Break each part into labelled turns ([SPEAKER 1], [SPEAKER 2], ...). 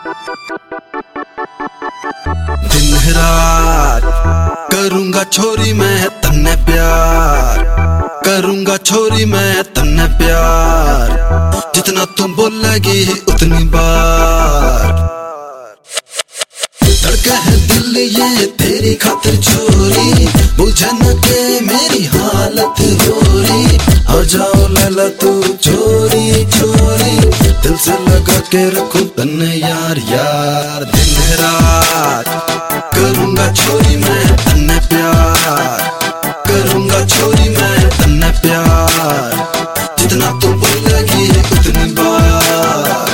[SPEAKER 1] दिन रात करूंगा छोरी मैं तन्ने प्यार, करूंगा छोरी मैं तन्ने प्यार, जितना तुम बोलेगी उतनी बार। धड़का है दिल ये तेरी खातिर छोरी, बुझे न के मेरी हालत हो रही। आ जाओ लैला तू छोरी छोरी, दिल से लगा के रखूं तन्ने यार यार। दिन रात करूंगा छोरी मैं तन्ने प्यार, करूंगा छोरी मैं तन्ने प्यार, जितना तू बोलेगी उतनी बार।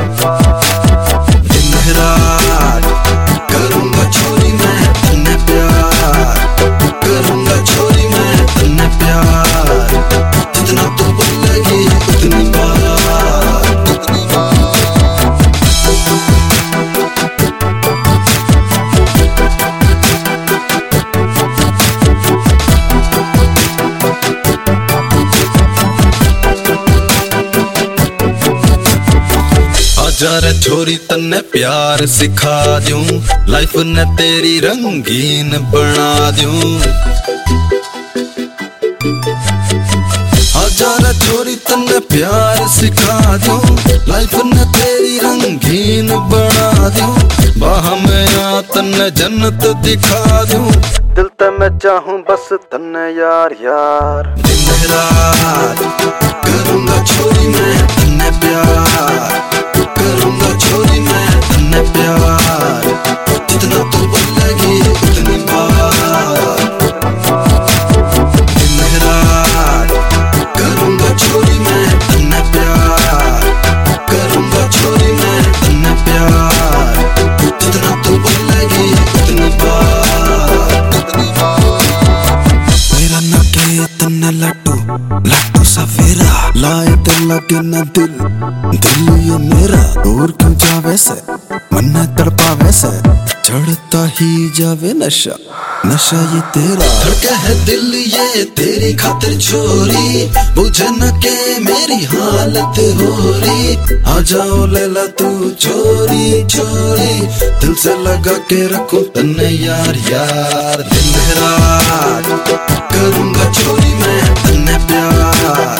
[SPEAKER 1] दिन रात करूंगा छोरी मैं तन्ने प्यार, करूंगा छोरी मैं तन्ने प्यार, जितना तू बोलेगी उतनी बार। जा रे छोरी तन्ने प्यार सिखा दूं, लाइफ ने तेरी रंगीन बना दूं। आजा रे छोरी तन्ने प्यार सिखा दूं, लाइफ ने तेरी रंगीन बना दूं। बाह में आ तन्ने जन्नत दिखा दूं, दिल ते मैं चाहूं बस तन्ने यार यार। दिन रात करूंगा छोरी मैं तन्ने प्यार, करूंगा छोरी मैं तन्ने प्यार, जितना तू बोलेगी उतनी बार। दिन रात करूंगा छोरी मैं तन्ने प्यार, करूंगा छोरी मैं तन्ने प्यार, जितना तू बोलेगी उतनी बार। मेरा ना के तन्ने लड्डू लड्डू सवेरा, लाए दिल लगे न दिल दिल ये मेरा। दूर क्यों जावे से मन तड़पा वैसे, चढ़ता ही जावे नशा नशा ये तेरा। धड़का है दिल ये तेरी खातिर छोरी, बुझे न के मेरी हालत हो रही। आ जाओ लैला तू छोरी छोरी, दिल से लगा के रखूं तन्ने यार यार। दिन रात करूंगा छोरी मैं तन्ने प्यार,